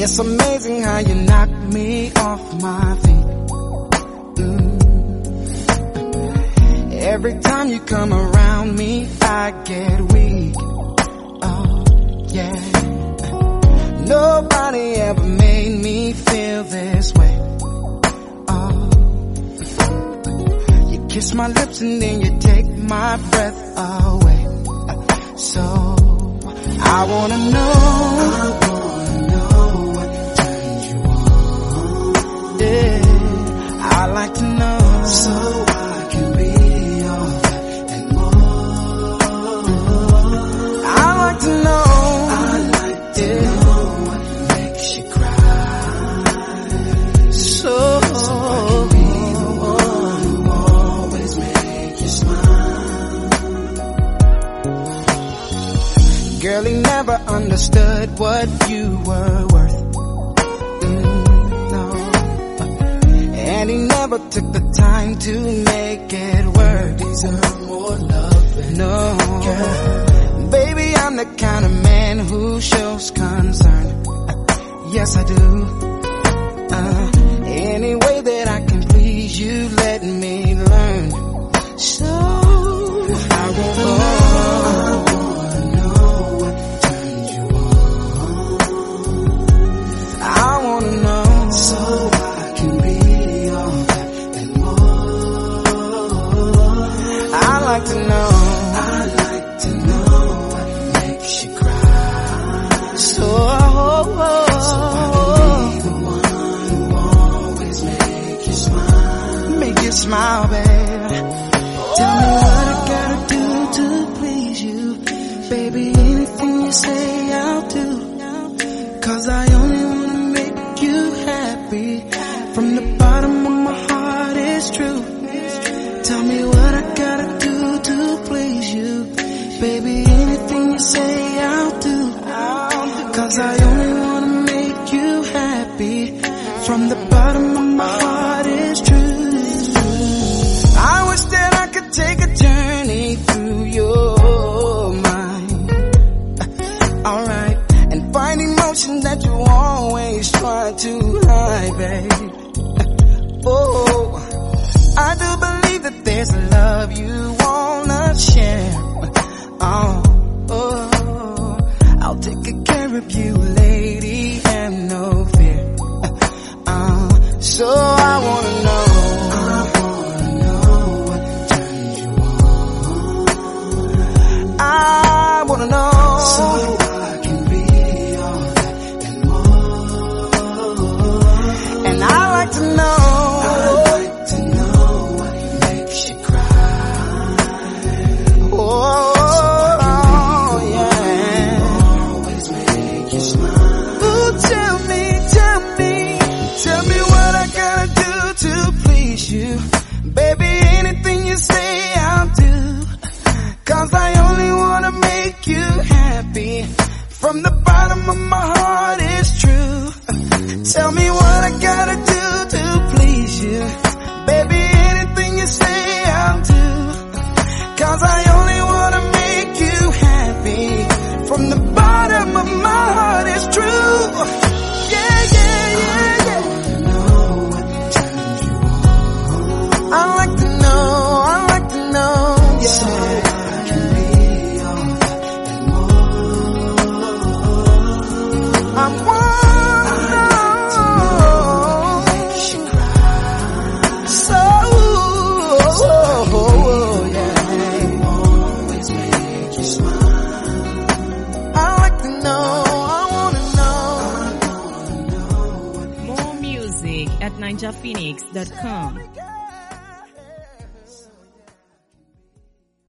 It's amazing how you knock me off my feet. Every time you come around me, I get weak. Oh, yeah. Nobody ever made me feel this way. Oh, you kiss my lips and then you take my breath away. So, I wanna know what turns you on. Yeah, I like to know. So I can be all that and more. I like to know. I like to know what makes you cry. So I can be the one who always makes you smile. Girl, he never understood what you were worth. No. And he never took the time to make it work. Deserve more love. No. Girl. Baby, I'm the kind of man who shows concern. Yes, I do. Any way that I can please you, let me learn. So, I wanna know what turns you on. I wanna know. So I can be all that and more. I like to know. I like to know what makes you cry. So I can be the one who always make you smile. Make you smile, baby. Tell me what I gotta do to please you. Baby, anything you say I'll do. 'Cause I only wanna make you happy. From the bottom of my heart, it's true. Tell me what I gotta do to please you. Baby, anything you say I'll do. 'Cause I only wanna make you happy. From the bottom of my heart, it's true. I wish that I could take a journey through your mind. Alright, and find emotion that you always try to hide, babe. Oh, I do believe that there's a love you wanna share. Oh, I'll take good care of you, lady, and no fear. So I wanna know. What turns you on. I wanna know. So I can be all that and more. And I like to know. I like to know what makes you cry. Oh, yeah. Always make you smile. Ooh, tell me what I gotta do to please you. Baby, anything you say I'll do. 'Cause I only wanna make you happy. From the bottom of my heart, it's true. Tell me what I gotta do to please you. Baby, anything you say I'll do. 'Cause I only wanna make you happy. From the bottom of my heart, it's true. Yeah, yeah, yeah, yeah. I like to know, yeah. So I can be all that and more. I wanna know. Makes you cry. So, yeah. Always make you smile. I like to know, I wanna know. More music at ninjaphoenix.com.